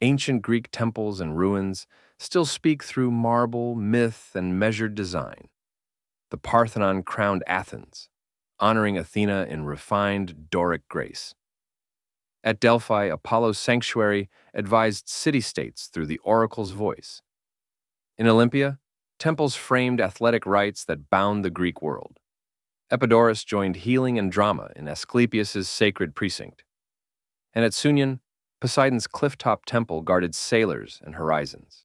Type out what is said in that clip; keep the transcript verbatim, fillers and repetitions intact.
Ancient Greek temples and ruins still speak through marble, myth, and measured design. The Parthenon crowned Athens, honoring Athena in refined Doric grace. At Delphi, Apollo's sanctuary advised city-states through the oracle's voice. In Olympia, temples framed athletic rites that bound the Greek world. Epidaurus joined healing and drama in Asclepius's sacred precinct. And at Sunion, Poseidon's cliff-top temple guarded sailors and horizons.